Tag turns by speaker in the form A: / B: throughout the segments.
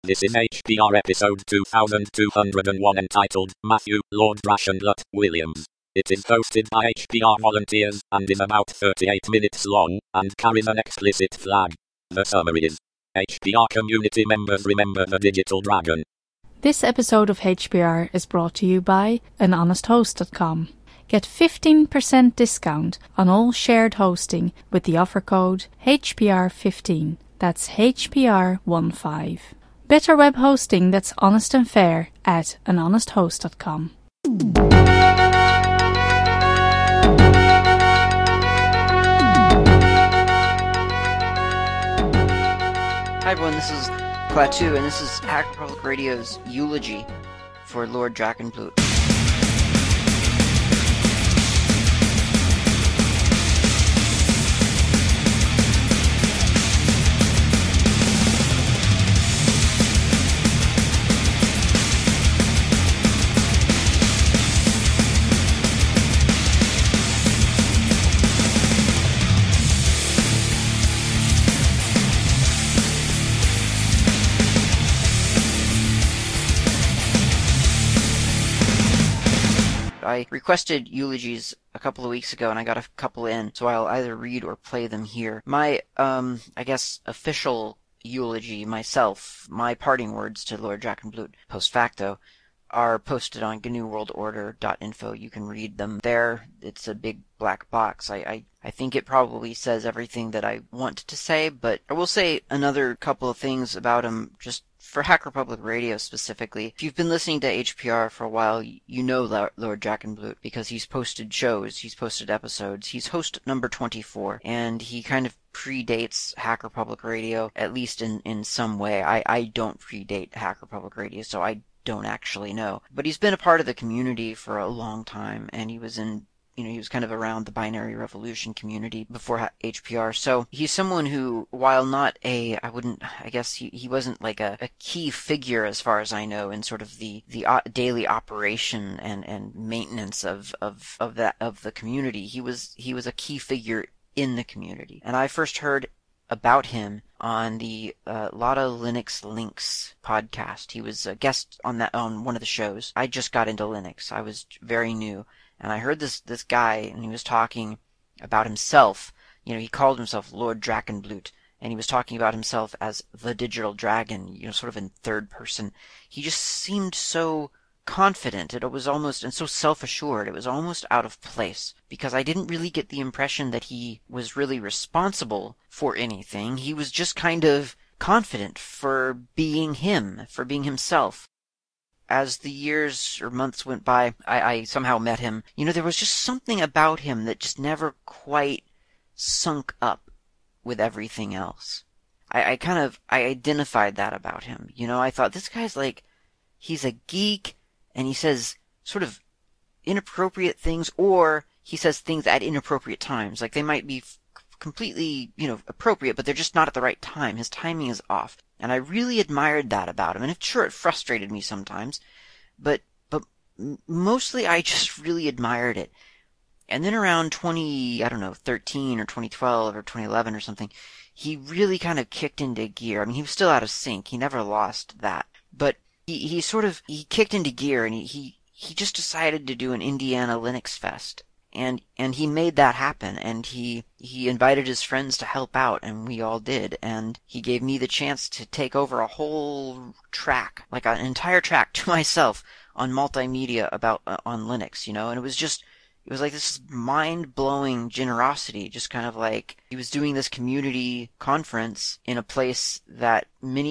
A: This is HPR episode 2201 entitled Matthew, Lord Brackenlut, Williams. It is hosted by HPR volunteers and is about 38 minutes long and carries an explicit flag. The summary is: HPR community members remember the digital dragon.
B: This episode of HPR is brought to you by anhonesthost.com. Get 15% discount on all shared hosting with the offer code HPR15. That's HPR15. Better web hosting that's honest and fair at anhonesthost.com.
C: Hi everyone, this is Klaatu, and this is Hacker Public Radio's eulogy for Lord Drachenblut. I requested eulogies a couple of weeks ago, and I got a couple in, so I'll either read or play them here. My, official eulogy myself, my parting words to Lord Drachenblut post facto, are posted on GNUWorldOrder.info. You can read them there. It's a big black box. I think it probably says everything that I want to say, but I will say another couple of things about him, just for Hacker Public Radio specifically. If you've been listening to HPR for a while, you know Lord Drachenblut because he's posted shows, he's posted episodes. He's host number 24, and he kind of predates Hacker Public Radio, at least in some way. I don't predate Hacker Public Radio, so I don't actually know. But he's been a part of the community for a long time, and he was he was kind of around the binary revolution community before HPR. So he's someone who, while not he wasn't like a key figure as far as I know in sort of the daily operation and maintenance of the community. He was a key figure in the community. And I first heard about him on the Lotta Linux Links podcast. He was a guest on one of the shows. I just got into Linux. I was very new. And I heard this guy, and he was talking about himself. He called himself Lord Drachenblut, and he was talking about himself as the digital dragon, sort of in third person. He just seemed so confident. It was almost, and so self-assured. It was almost out of place, because I didn't really get the impression that he was really responsible for anything. He was just kind of confident for being him, for being himself. As the years or months went by, I somehow met him. There was just something about him that just never quite sunk up with everything else. I identified that about him. I thought, this guy's he's a geek, and he says sort of inappropriate things, or he says things at inappropriate times. They might be completely, appropriate, but they're just not at the right time. His timing is off. And I really admired that about him. And sure, it frustrated me sometimes, but mostly I just really admired it. And then around 2013 or 2012 or 2011 or something, he really kind of kicked into gear. I mean, he was still out of sync. He never lost that. But he kicked into gear, and he just decided to do an Indiana Linux Fest. And he made that happen, and he invited his friends to help out, and we all did, and he gave me the chance to take over a whole track, like an entire track to myself on multimedia on Linux, and it was like this mind-blowing generosity, just kind of like he was doing this community conference in a place that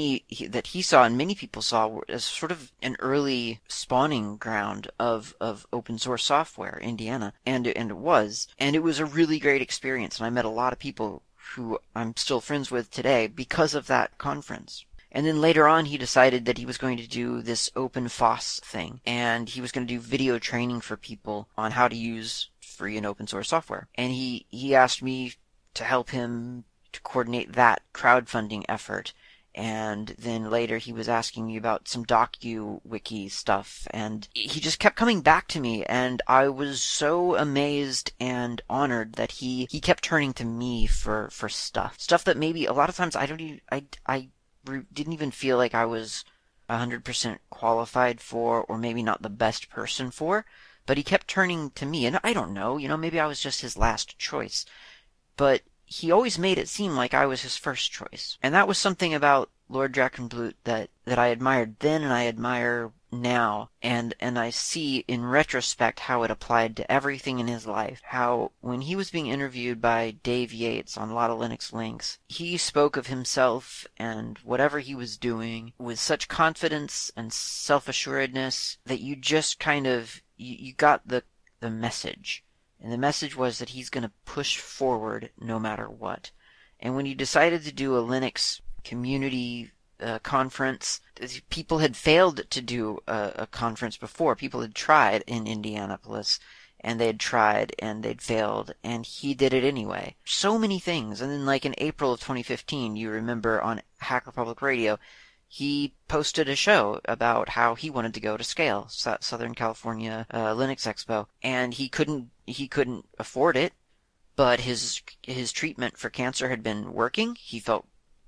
C: he saw and many people saw as sort of an early spawning ground of open source software, Indiana, and it was a really great experience, and I met a lot of people who I'm still friends with today because of that conference. And then later on, he decided that he was going to do this OpenFOSS thing, and he was going to do video training for people on how to use free and open source software. And he asked me to help him to coordinate that crowdfunding effort. And then later he was asking me about some DocuWiki stuff, and he just kept coming back to me, and I was so amazed and honored that he kept turning to me for stuff that maybe a lot of times I didn't even feel like I was 100% qualified for, or maybe not the best person for, but he kept turning to me, and I don't know, maybe I was just his last choice, but he always made it seem like I was his first choice. And that was something about Lord Drachenblut that I admired then and I admire now, and I see in retrospect how it applied to everything in his life. How when he was being interviewed by Dave Yates on Lotta Linux Links, he spoke of himself and whatever he was doing with such confidence and self-assuredness that you just kind of, you got the message. And the message was that he's going to push forward no matter what. And when he decided to do a Linux community conference, people had failed to do a conference before. People had tried in Indianapolis, and they had tried, and they'd failed, and he did it anyway. So many things. And then, like, in April of 2015, you remember on Hacker Public Radio, he posted a show about how he wanted to go to Scale, Southern California Linux Expo, and he couldn't afford it, but his treatment for cancer had been working. He felt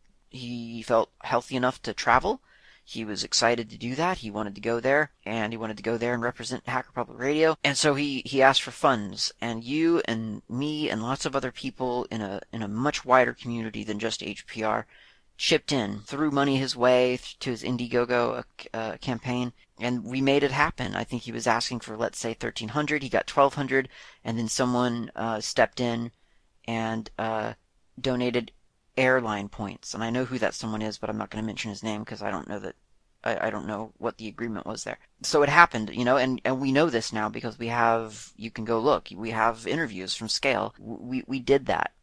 C: healthy enough to travel. He was excited to do that. He wanted to go there, and he wanted to go there and represent Hacker Public Radio. And so he asked for funds, and you and me and lots of other people in a much wider community than just HPR chipped in, threw money his way to his Indiegogo campaign, and we made it happen. I think he was asking for, let's say, $1,300. He got $1,200, and then someone stepped in and donated airline points. And I know who that someone is, but I'm not going to mention his name because I don't know that. I don't know what the agreement was there. So it happened, and we know this now because you can go look. We have interviews from Scale. We did that,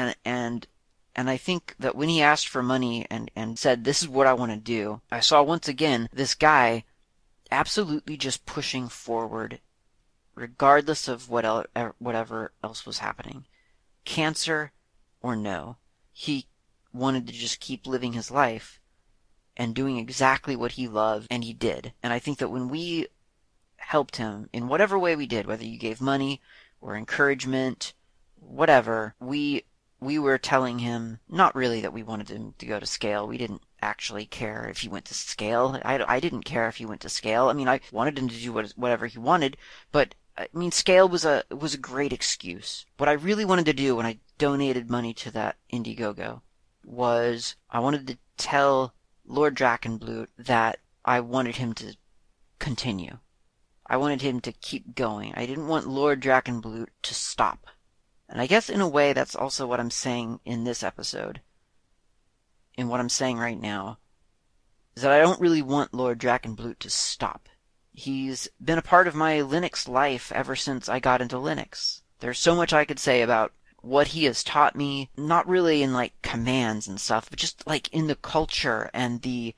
C: and I think that when he asked for money and said, this is what I want to do, I saw once again this guy absolutely just pushing forward regardless of whatever else was happening. Cancer or no. He wanted to just keep living his life and doing exactly what he loved, and he did. And I think that when we helped him in whatever way we did, whether you gave money or encouragement, whatever, we were telling him not really that we wanted him to go to Scale. We didn't actually care if he went to Scale. I didn't care if he went to Scale. I mean, I wanted him to do whatever he wanted, but I mean, Scale was a great excuse. What I really wanted to do when I donated money to that Indiegogo was I wanted to tell Lord Drachenblut that I wanted him to continue. I wanted him to keep going. I didn't want Lord Drachenblut to stop. And I guess in a way that's also what I'm saying in this episode. In what I'm saying right now. Is that I don't really want Lord Drachenblut to stop. He's been a part of my Linux life ever since I got into Linux. There's so much I could say about what he has taught me, not really in like commands and stuff, but just like in the culture and the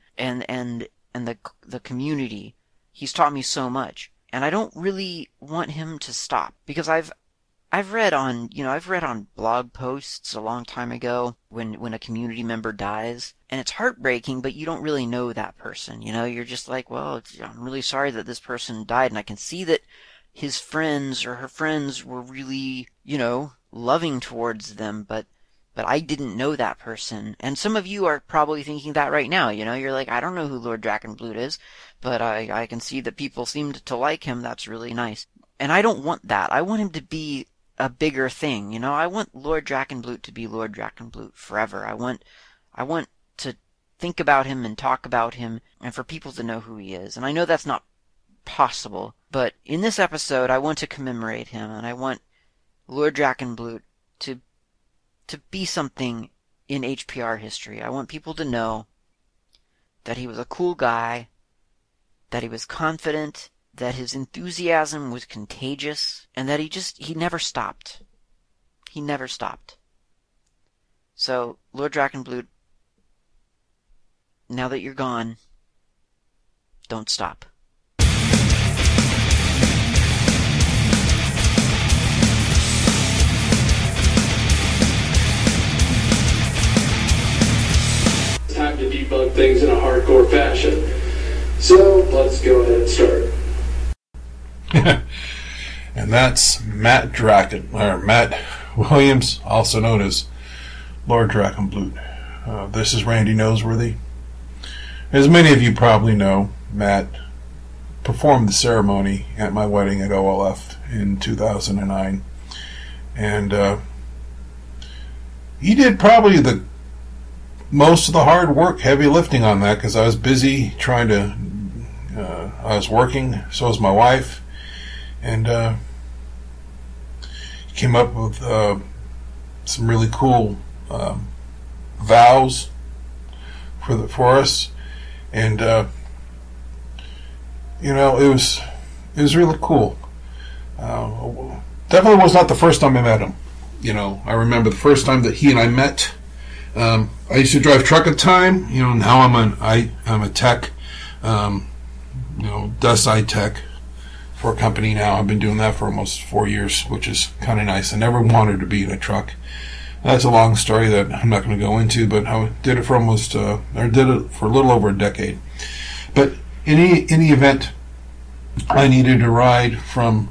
C: community. He's taught me so much. And I don't really want him to stop because I've read on blog posts a long time ago when a community member dies, and it's heartbreaking, but you don't really know that person. You're just like, well, I'm really sorry that this person died, and I can see that his friends or her friends were really, loving towards them, but I didn't know that person. And some of you are probably thinking that right now. You're like, I don't know who Lord Drachenblut is, but I can see that people seemed to like him. That's really nice. And I don't want that. I want him to be a bigger thing. I want Lord Drachenblut to be Lord Drachenblut forever. I want to think about him and talk about him and for people to know who he is. And I know that's not possible, but in this episode I want to commemorate him, and I want Lord Drachenblut to be something in HPR history. I want people to know that he was a cool guy, that he was confident, that his enthusiasm was contagious, and that he never stopped. He never stopped. So, Lord Drachenblut, now that you're gone, don't stop.
D: Time to debug things in a hardcore fashion. So, let's go ahead and start.
E: And that's Matt Williams, also known as Lord Drachenblut. This is Randy Noseworthy. As many of you probably know, Matt performed the ceremony at my wedding at OLF in 2009. And he did probably the most of the hard work, heavy lifting on that, because I was busy trying to, I was working, so was my wife, and he came up with some really cool vows for us, and you know, it was really cool. Definitely was not the first time I met him. You know, I remember the first time that he and I met. I used to drive truck at the time. You know, now I'm a tech. You know, desk side tech for a company now. I've been doing that for almost 4 years, which is kind of nice. I never wanted to be in a truck. That's a long story that I'm not going to go into, but I did it for did it for a little over a decade. But in any event, I needed to ride from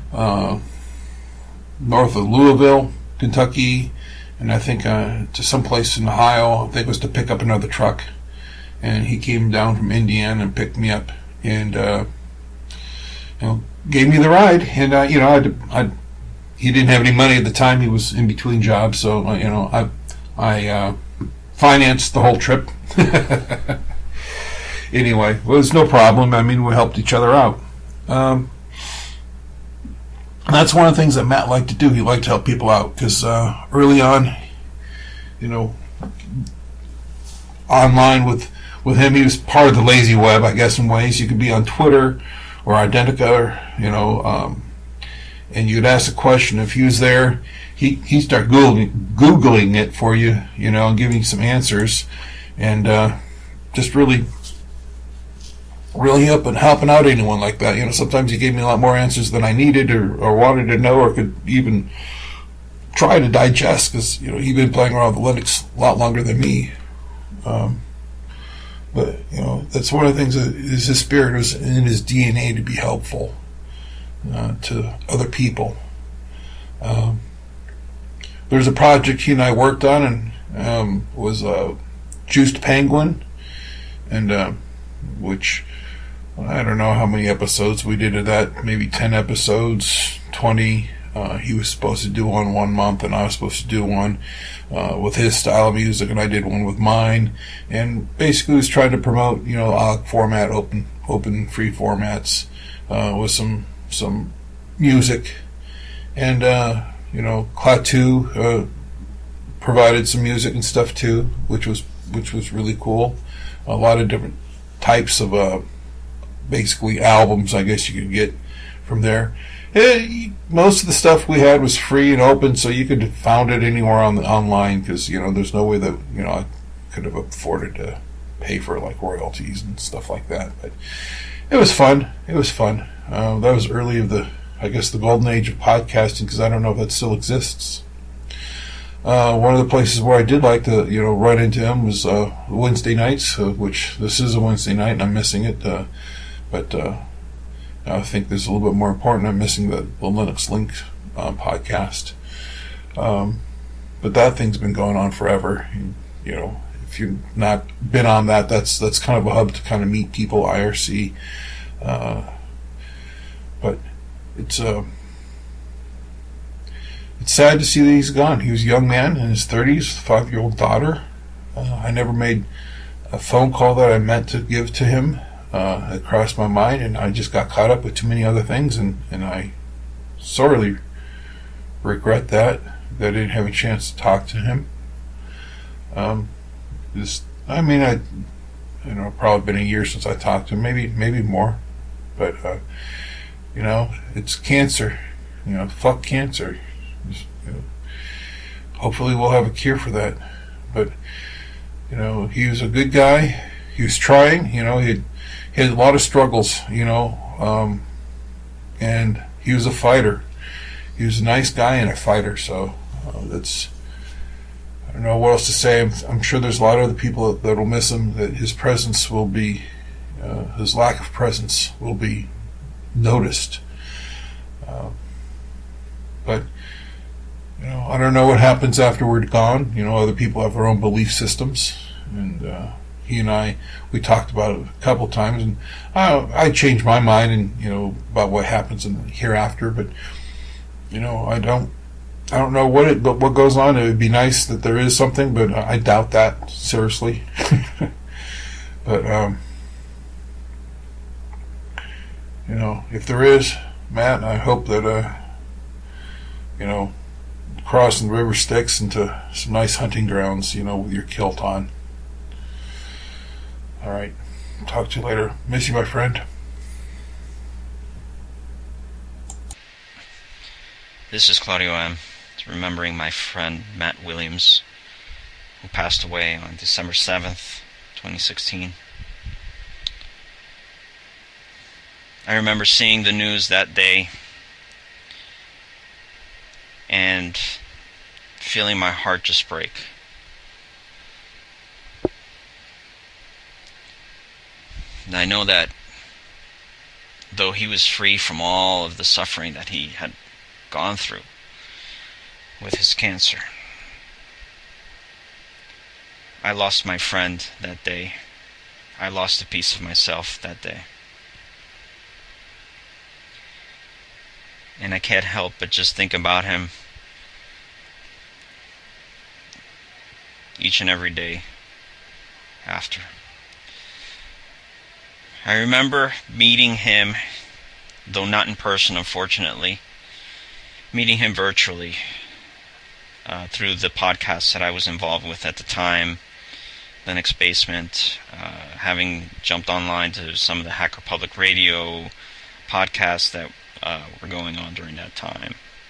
E: north of Louisville, Kentucky, and I think to someplace in Ohio. I think it was to pick up another truck. And he came down from Indiana and picked me up, and you know, gave me the ride. And you know, he didn't have any money at the time. He was in between jobs, so you know, I financed the whole trip. Anyway, it was no problem. I mean, we helped each other out. That's one of the things that Matt liked to do. He liked to help people out, because early on, you know, online with him, he was part of the lazy web, I guess, in ways. You could be on Twitter or Identica, you know, and you'd ask a question. If he was there, he'd start Googling it for you, you know, and giving you some answers, and just really helping out anyone like that. You know, sometimes he gave me a lot more answers than I needed or wanted to know or could even try to digest, because, you know, he'd been playing around with Linux a lot longer than me. But, you know, that's one of the things that is his spirit, was in his DNA to be helpful to other people. There's a project he and I worked on, and was Juiced Penguin, and which, I don't know how many episodes we did of that, maybe 10 episodes, 20. He was supposed to do one 1 month, and I was supposed to do one with his style of music, and I did one with mine. And basically was trying to promote, you know, OGG format, open free formats, with some music. And, you know, Klaatu provided some music and stuff too, which was really cool. A lot of different types of basically albums, I guess you could get from there. Most of the stuff we had was free and open, so you could have found it anywhere online, because, you know, there's no way that, you know, I could have afforded to pay for like royalties and stuff like that. But it was fun. That was early of the golden age of podcasting, because I don't know if that still exists. One of the places where I did like to, you know, run into him was Wednesday nights, which this is a Wednesday night, and I'm missing it. But I think this is a little bit more important. I'm missing the Linux Link podcast. But that thing's been going on forever. You know, if you've not been on that, that's kind of a hub to kind of meet people, IRC. But it's sad to see that he's gone. He was a young man in his 30s, 5-year-old daughter. I never made a phone call that I meant to give to him. It crossed my mind, and I just got caught up with too many other things, and I sorely regret that I didn't have a chance to talk to him. Probably been a year since I talked to him, maybe more, but you know, it's cancer. You know, fuck cancer. You know, hopefully we'll have a cure for that. But, you know, he was a good guy. He was trying. You know, he had a lot of struggles, you know, and he was a fighter. He was a nice guy and a fighter, so I don't know what else to say. I'm sure there's a lot of other people that will miss him, that his presence will be, his lack of presence will be noticed. But, you know, I don't know what happens after we're gone. You know, other people have their own belief systems, and he and we talked about it a couple times, and I changed my mind, and about what happens in the hereafter. But I don't know what goes on. It would be nice that there is something, but I doubt that seriously. But if there is, Matt, I hope that crossing the river Styx into some nice hunting grounds, with your kilt on. All right. Talk to you later. Miss you, my friend.
F: This is Claudio M. Remembering my friend Matt Williams, who passed away on December 7th, 2016. I remember seeing the news that day and feeling my heart just break. And I know that though he was free from all of the suffering that he had gone through with his cancer, I lost my friend that day. I lost a piece of myself that day. And I can't help but just think about him each and every day after. I remember meeting him, though not in person, unfortunately, meeting him virtually through the podcasts that I was involved with at the time, Linux Basement, having jumped online to some of the Hacker Public Radio podcasts that were going on during that time,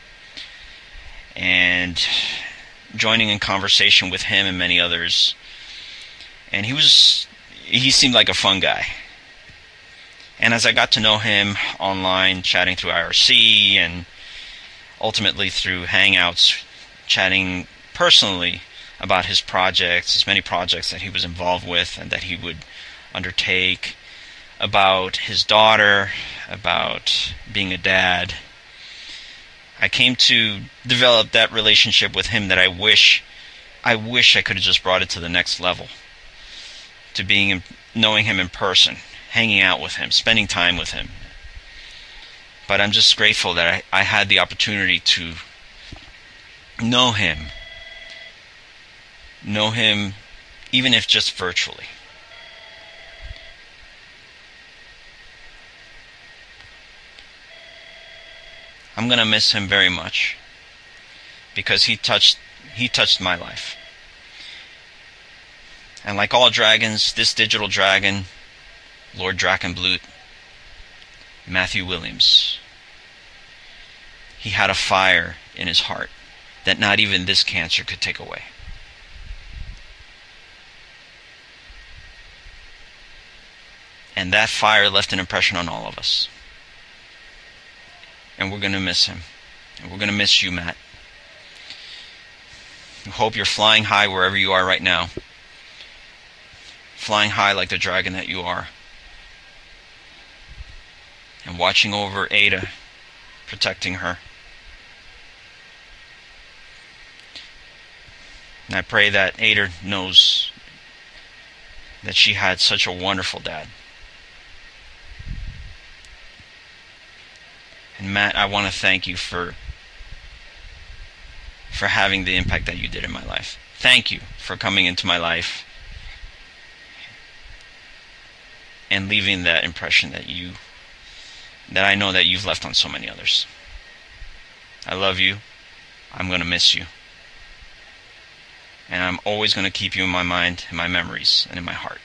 F: and joining in conversation with him and many others. And he seemed like a fun guy. And as I got to know him online, chatting through IRC and ultimately through Hangouts, chatting personally about his projects, his many projects that he was involved with and that he would undertake, about his daughter, about being a dad, I came to develop that relationship with him that I wish I could have just brought it to the next level, to knowing him in person, hanging out with him, spending time with him. But I'm just grateful that I had the opportunity to know him even if just virtually. I'm going to miss him very much because he touched my life. And like all dragons, this digital dragon, Lord Drachenblut, Matthew Williams, he had a fire in his heart that not even this cancer could take away. And that fire left an impression on all of us. And we're going to miss him. And we're going to miss you, Matt. I hope you're flying high wherever you are right now. Flying high like the dragon that you are. And watching over Ada, protecting her. And I pray that Ada knows that she had such a wonderful dad. And Matt, I want to thank you for having the impact that you did in my life. Thank you for coming into my life and leaving that impression that I know that you've left on so many others. I love you. I'm going to miss you. And I'm always going to keep you in my mind, in my memories, and in my heart.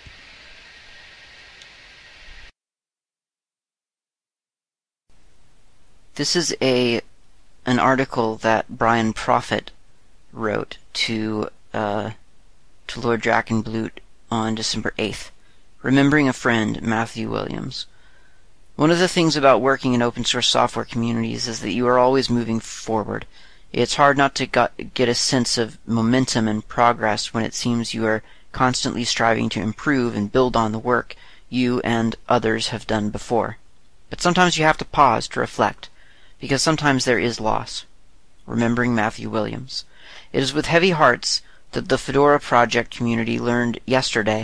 C: This is an article that Brian Prophet wrote to Lord Drachenblut on December 8th, remembering a friend, Matthew Williams. One of the things about working in open source software communities is that you are always moving forward. It's hard not to get a sense of momentum and progress when it seems you are constantly striving to improve and build on the work you and others have done before. But sometimes you have to pause to reflect, because sometimes there is loss. Remembering Matthew Williams. It is with heavy hearts that the Fedora project community learned yesterday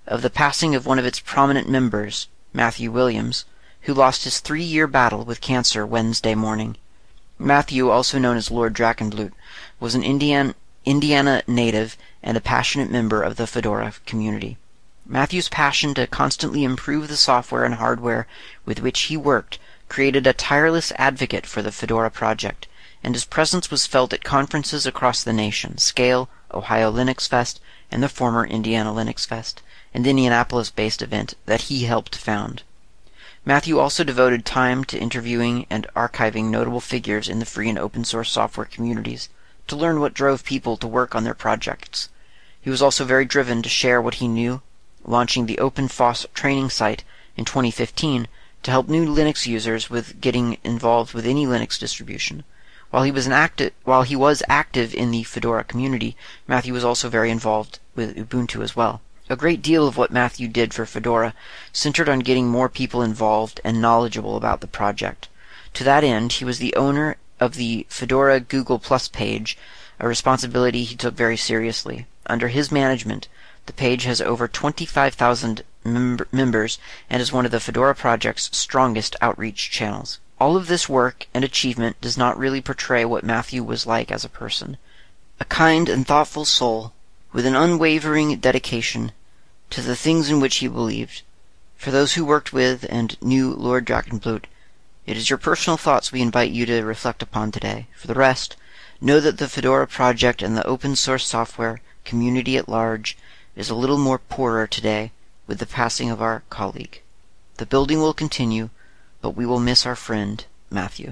C: of the passing of one of its prominent members, Matthew Williams, who lost his 3-year battle with cancer Wednesday morning. Matthew, also known as Lord Drachenblut, was an Indiana native and a passionate member of the Fedora community. Matthew's passion to constantly improve the software and hardware with which he worked created a tireless advocate for the Fedora project, and his presence was felt at conferences across the nation: Scale, Ohio Linux Fest, and the former Indiana Linux Fest, an Indianapolis-based event that he helped found. Matthew also devoted time to interviewing and archiving notable figures in the free and open-source software communities to learn what drove people to work on their projects. He was also very driven to share what he knew, launching the OpenFOSS training site in 2015 to help new Linux users with getting involved with any Linux distribution. While he was active in the Fedora community, Matthew was also very involved with Ubuntu as well. A great deal of what Matthew did for Fedora centered on getting more people involved and knowledgeable about the project. To that end, he was the owner of the Fedora Google Plus page, a responsibility he took very seriously. Under his management, the page has over 25,000 members and is one of the Fedora project's strongest outreach channels. All of this work and achievement does not really portray what Matthew was like as a person. A kind and thoughtful soul, with an unwavering dedication to the things in which he believed. For those who worked with and knew Lord Drachenblut, it is your personal thoughts we invite you to reflect upon today. For the rest, know that the Fedora project and the open-source software community at large is a little more poorer today with the passing of our colleague. The building will continue, but we will miss our friend, Matthew.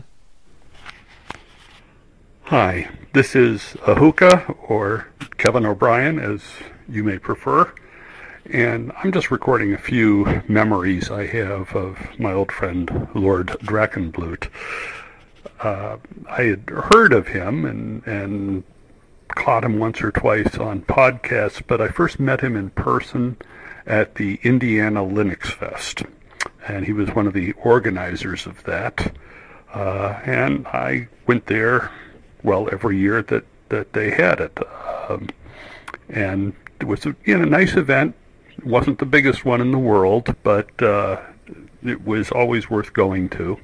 G: Hi, this is Ahuka, or Kevin O'Brien, as you may prefer, and I'm just recording a few memories I have of my old friend, Lord Drachenblut. I had heard of him and caught him once or twice on podcasts, but I first met him in person at the Indiana Linux Fest, and he was one of the organizers of that, and I went there, well, every year that they had it, and it was a nice event. It wasn't the biggest one in the world, but it was always worth going to,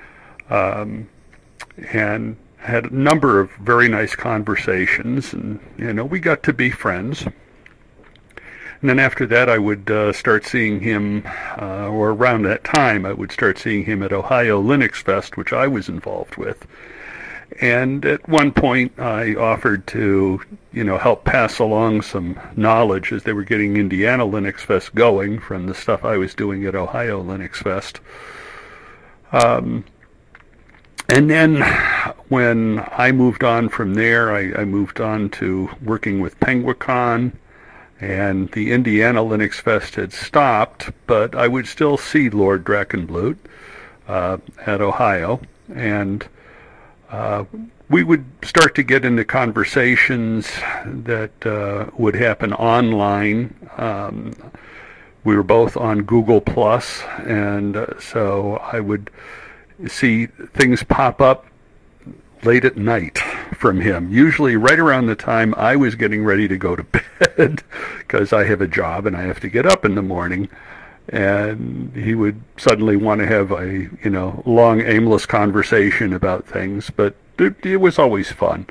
G: and had a number of very nice conversations, and we got to be friends. And then after that, I would start seeing him, or around that time, I would start seeing him at Ohio Linux Fest, which I was involved with. And at one point, I offered to, help pass along some knowledge as they were getting Indiana Linux Fest going from the stuff I was doing at Ohio Linux Fest. And then when I moved on from there, I moved on to working with Penguicon, and the Indiana Linux Fest had stopped, but I would still see Lord Drachenblut at Ohio, and we would start to get into conversations that would happen online. We were both on Google Plus, and so I would see things pop up late at night from him, usually right around the time I was getting ready to go to bed, because I have a job and I have to get up in the morning. And he would suddenly want to have a, long, aimless conversation about things, but it was always fun.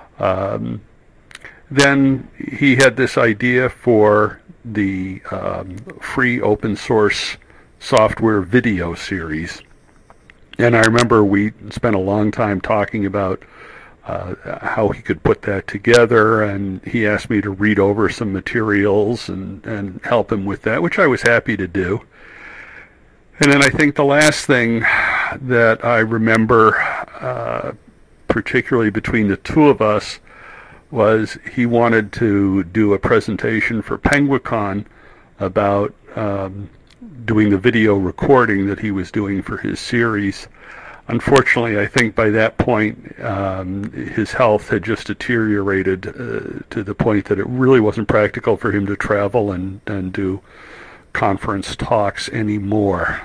G: Then he had this idea for the free open source software video series. And I remember we spent a long time talking about how he could put that together, and he asked me to read over some materials and help him with that, which I was happy to do. And then I think the last thing that I remember, particularly between the two of us, was he wanted to do a presentation for Penguicon about doing the video recording that he was doing for his series. Unfortunately, I think by that point, his health had just deteriorated to the point that it really wasn't practical for him to travel and do conference talks anymore.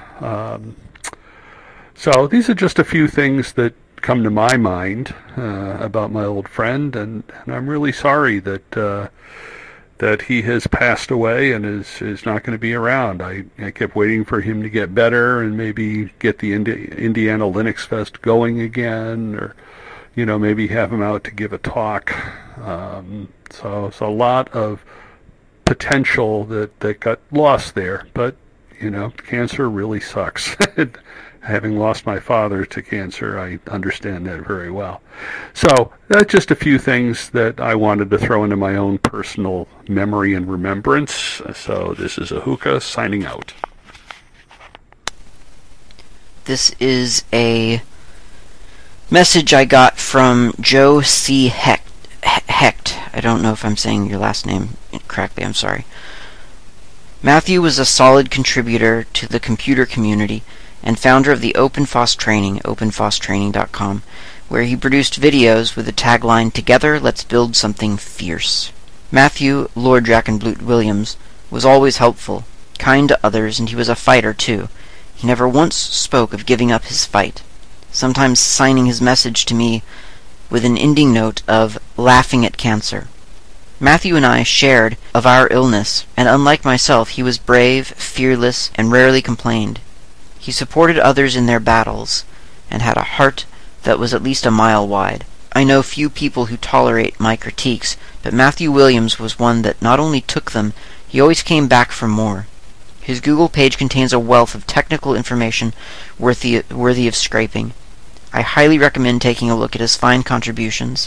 G: So these are just a few things that come to my mind about my old friend, and I'm really sorry that that he has passed away and is not going to be around. I kept waiting for him to get better and maybe get the Indiana Linux Fest going again, or maybe have him out to give a talk. So a lot of potential that got lost there, but cancer really sucks. Having lost my father to cancer, I understand that very well. So that's just a few things that I wanted to throw into my own personal memory and remembrance. So this is Ahuka signing out.
C: This is a message I got from Joe C. Hecht. I don't know if I'm saying your last name correctly, I'm sorry. Matthew was a solid contributor to the computer community and founder of the OpenFOSS Training, openfosstraining.com, where he produced videos with the tagline, "Together, let's build something fierce." Matthew, Lord Drachenblut Williams, was always helpful, kind to others, and he was a fighter, too. He never once spoke of giving up his fight, sometimes signing his message to me with an ending note of laughing at cancer. Matthew and I shared of our illness, and unlike myself, he was brave, fearless, and rarely complained. He supported others in their battles, and had a heart that was at least a mile wide. I know few people who tolerate my critiques, but Matthew Williams was one that not only took them, he always came back for more. His Google page contains a wealth of technical information worthy of scraping. I highly recommend taking a look at his fine contributions,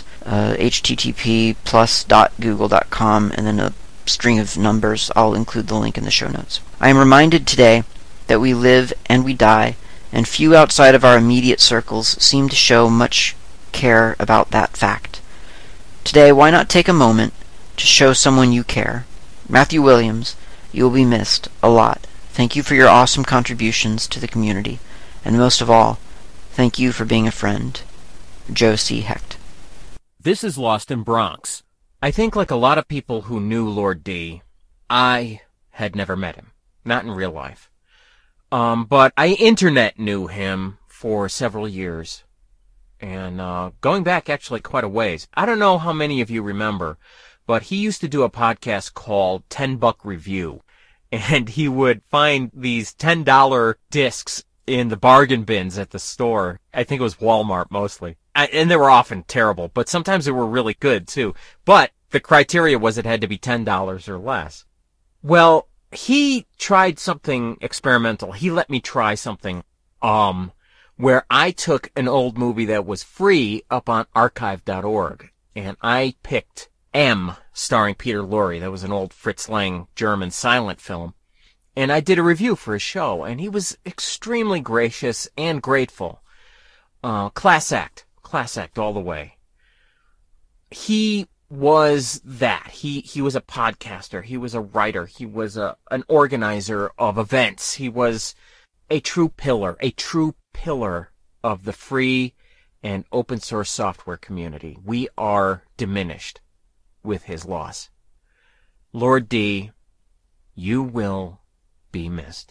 C: http://google.com, and then a string of numbers. I'll include the link in the show notes. I am reminded today that we live and we die, and few outside of our immediate circles seem to show much care about that fact. Today, why not take a moment to show someone you care? Matthew Williams, you will be missed a lot. Thank you for your awesome contributions to the community, and most of all, thank you for being a friend. Joe C. Hecht.
H: This is Lost in Bronx. I think like a lot of people who knew Lord D, I had never met him. Not in real life. But I internet knew him for several years. And going back actually quite a ways. I don't know how many of you remember, but he used to do a podcast called $10 Review. And he would find these $10 discs in the bargain bins at the store. I think it was Walmart mostly. And they were often terrible, but sometimes they were really good too. But the criteria was it had to be $10 or less. Well, he tried something experimental. He let me try something, where I took an old movie that was free up on archive.org, and I picked M, starring Peter Lorre. That was an old Fritz Lang German silent film. And I did a review for his show, and he was extremely gracious and grateful. Class act all the way. He was that. He was a podcaster. He was a writer. He was an organizer of events. He was a true pillar of the free and open source software community. We are diminished with his loss. Lord D, you will be missed.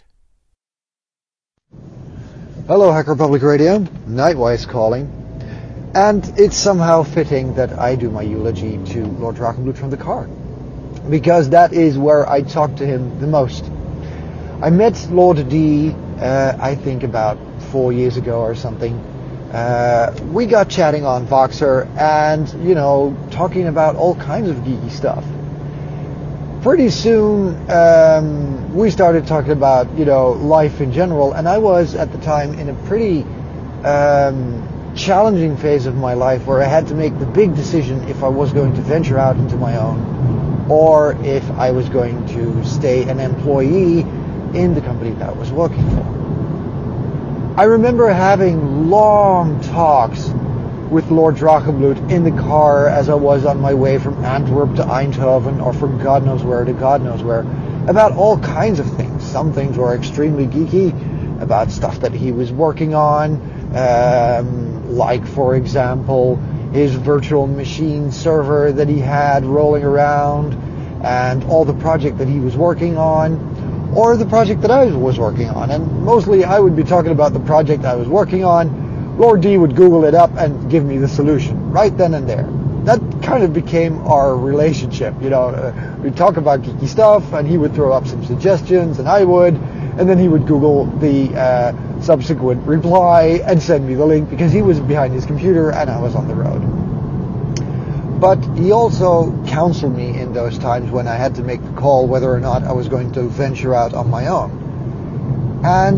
I: Hello, Hacker Public Radio. Nightwise calling. And it's somehow fitting that I do my eulogy to Lord Drachenblut from the car, because that is where I talked to him the most. I met Lord D, I think about 4 years ago or something. We got chatting on Voxer and, talking about all kinds of geeky stuff. Pretty soon, we started talking about, life in general, and I was at the time in a pretty challenging phase of my life where I had to make the big decision if I was going to venture out into my own or if I was going to stay an employee in the company that I was working for. I remember having long talks with Lord Drachenblut in the car as I was on my way from Antwerp to Eindhoven or from God knows where to God knows where about all kinds of things. Some things were extremely geeky, about stuff that he was working on, like, for example, his virtual machine server that he had rolling around and all the project that he was working on, or the project that I was working on. And mostly I would be talking about the project I was working on. Lord D would Google it up and give me the solution right then and there. that kind of became our relationship. We'd talk about geeky stuff, and he would throw up some suggestions, and I would, and then he would Google the subsequent reply and send me the link, because he was behind his computer and I was on the road. But he also counseled me in those times when I had to make the call whether or not I was going to venture out on my own. And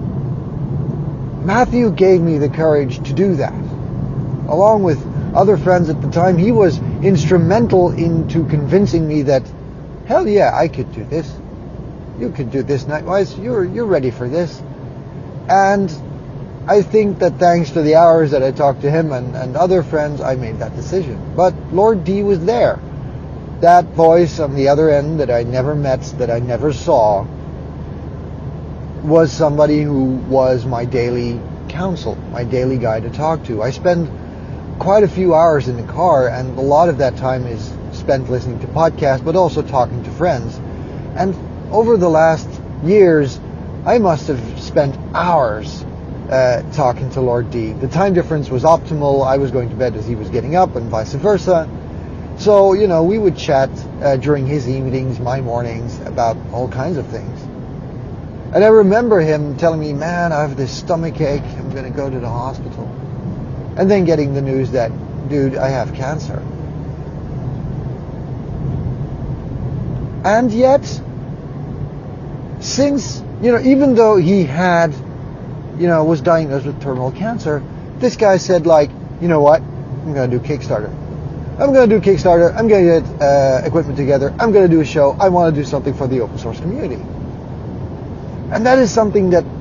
I: Matthew gave me the courage to do that. Along with other friends at the time, he was instrumental into convincing me that, hell yeah, I could do this. You could do this, Nightwise. You're ready for this. And I think that thanks to the hours that I talked to him and other friends, I made that decision. But Lord D was there. That voice on the other end that I never met, that I never saw, was somebody who was my daily counsel, my daily guy to talk to. I spend quite a few hours in the car, and a lot of that time is spent listening to podcasts, but also talking to friends. And over the last years, I must have spent hours talking to Lord D. The time difference was optimal. I was going to bed as he was getting up, and vice versa. So, we would chat during his evenings, my mornings, about all kinds of things. And I remember him telling me, man, I have this stomach ache, I'm going to go to the hospital. And then getting the news that, dude, I have cancer. And yet, since, even though he had, was diagnosed with terminal cancer, this guy said, you know what, I'm going to do Kickstarter. I'm going to do Kickstarter, I'm going to get equipment together, I'm going to do a show, I want to do something for the open source community. And that is something that,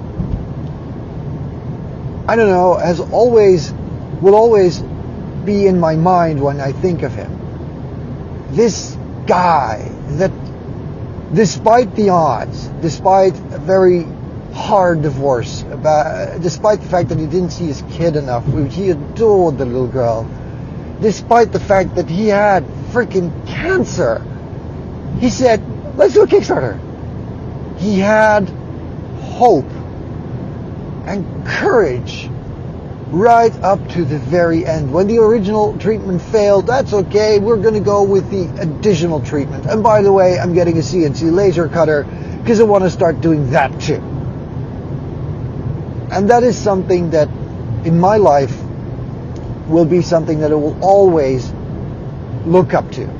I: I don't know, will always be in my mind when I think of him. This guy that, despite the odds, despite a very hard divorce, despite the fact that he didn't see his kid enough, he adored the little girl, despite the fact that he had freaking cancer, he said, let's do a Kickstarter. He had hope and courage right up to the very end. When the original treatment failed, that's okay, we're going to go with the additional treatment. And by the way, I'm getting a CNC laser cutter because I want to start doing that too. And that is something that in my life will be something that I will always look up to.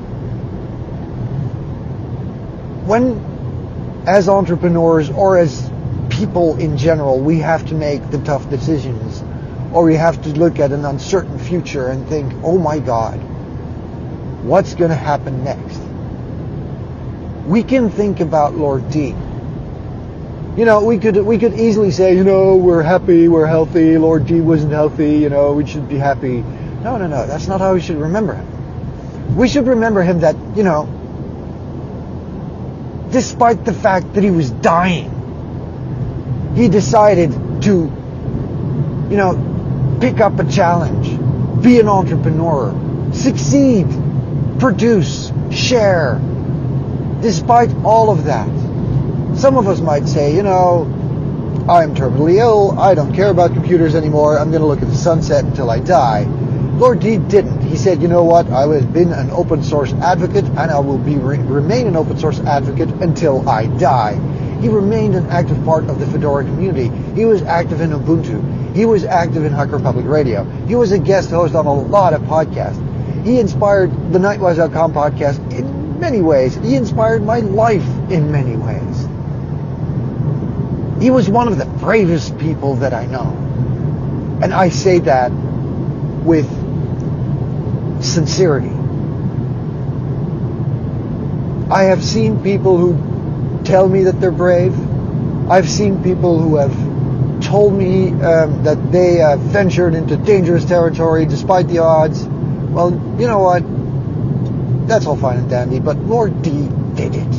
I: When, as entrepreneurs or as people in general, we have to make the tough decisions, or we have to look at an uncertain future and think, oh my God, what's going to happen next? We can think about Lord D. We could easily say, we're happy, we're healthy, Lord D wasn't healthy, we should be happy. No, that's not how we should remember him. We should remember him that, despite the fact that he was dying, he decided to, pick up a challenge, be an entrepreneur, succeed, produce, share. Despite all of that, some of us might say, I'm terminally ill, I don't care about computers anymore, I'm going to look at the sunset until I die. Lord D didn't. He said, you know what, I have been an open source advocate, and I will remain an open source advocate until I die. He remained an active part of the Fedora community. He was active in Ubuntu. He was active in Hacker Public Radio. He was a guest host on a lot of podcasts. He inspired the Nightwise.com podcast in many ways. He inspired my life in many ways. He was one of the bravest people that I know. And I say that with sincerity. I have seen people who tell me that they're brave. I've seen people who have told me that they ventured into dangerous territory despite the odds. Well, you know what? That's all fine and dandy, but Lord D did it.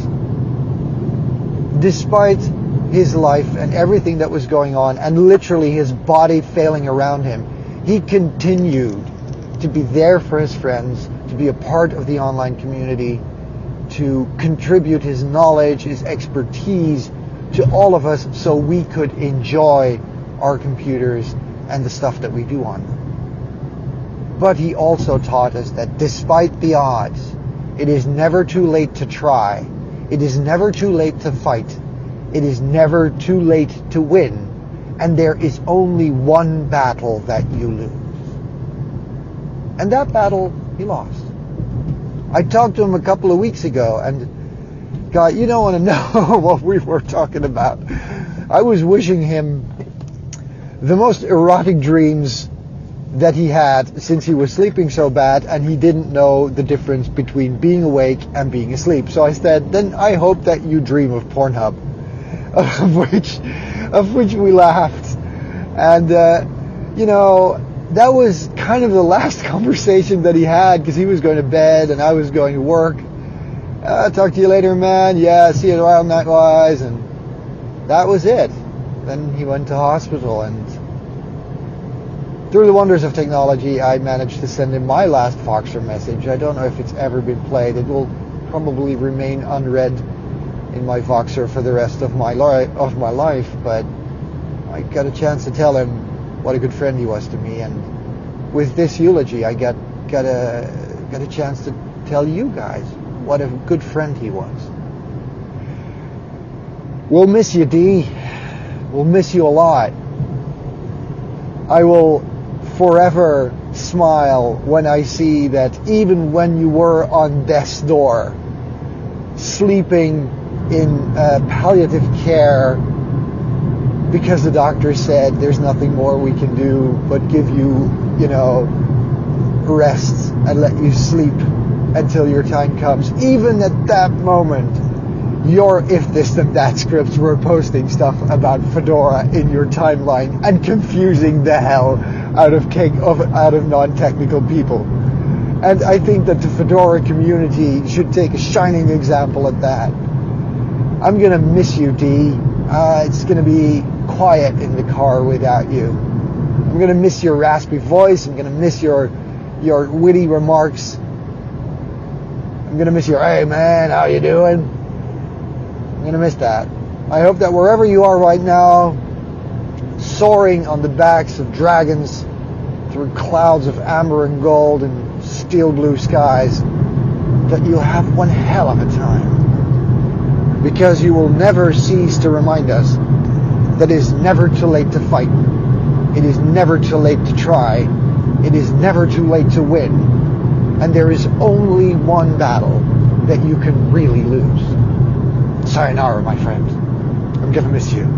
I: Despite his life and everything that was going on, and literally his body failing around him, he continued to be there for his friends, to be a part of the online community, to contribute his knowledge, his expertise to all of us so we could enjoy our computers and the stuff that we do on them. But he also taught us that despite the odds, it is never too late to try. It is never too late to fight. It is never too late to win. And there is only one battle that you lose. And that battle he lost. I talked to him a couple of weeks ago, and God, you don't want to know what we were talking about. I was wishing him the most erotic dreams that he had since he was sleeping so bad, and he didn't know the difference between being awake and being asleep. So I said, then I hope that you dream of Pornhub, of which we laughed. And, that was kind of the last conversation that he had, because he was going to bed and I was going to work. Talk to you later, man. Yeah, see you around night-wise. And that was it. Then he went to hospital, and through the wonders of technology, I managed to send him my last Voxer message. I don't know if it's ever been played. It will probably remain unread in my Voxer for the rest of my life, but I got a chance to tell him what a good friend he was to me, and with this eulogy, I got a chance to tell you guys what a good friend he was. We'll miss you, D. We'll miss you a lot. I will forever smile when I see that even when you were on death's door, sleeping in palliative care, because the doctor said there's nothing more we can do but give you, rest and let you sleep until your time comes. Even at that moment, your If This Then That scripts were posting stuff about Fedora in your timeline and confusing the hell out of non-technical people. And I think that the Fedora community should take a shining example at that. I'm going to miss you, D. It's going to be quiet in the car without you. I'm going to miss your raspy voice. I'm going to miss your witty remarks. I'm going to miss your, hey man, how you doing? I'm going to miss that. I hope that wherever you are right now, soaring on the backs of dragons through clouds of amber and gold and steel blue skies, that you'll have one hell of a time. Because you will never cease to remind us that it is never too late to fight. It is never too late to try. It is never too late to win. And there is only one battle that you can really lose. Sayonara, my friend. I'm going to miss you.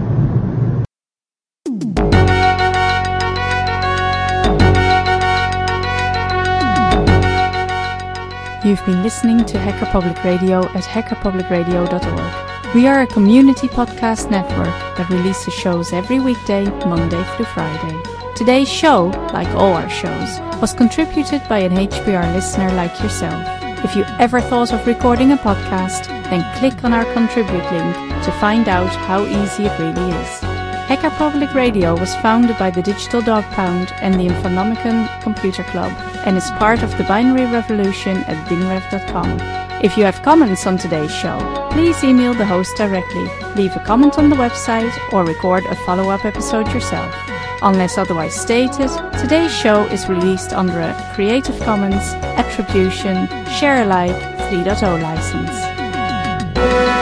B: You've been listening to Hacker Public Radio at hackerpublicradio.org. We are a community podcast network that releases shows every weekday, Monday through Friday. Today's show, like all our shows, was contributed by an HPR listener like yourself. If you ever thought of recording a podcast, then click on our contribute link to find out how easy it really is. Hacker Public Radio was founded by the Digital Dog Pound and the Infonomicon Computer Club, and is part of the binary revolution at bingrev.com. If you have comments on today's show, please email the host directly, leave a comment on the website, or record a follow-up episode yourself. Unless otherwise stated, today's show is released under a Creative Commons Attribution Share Alike 3.0 license.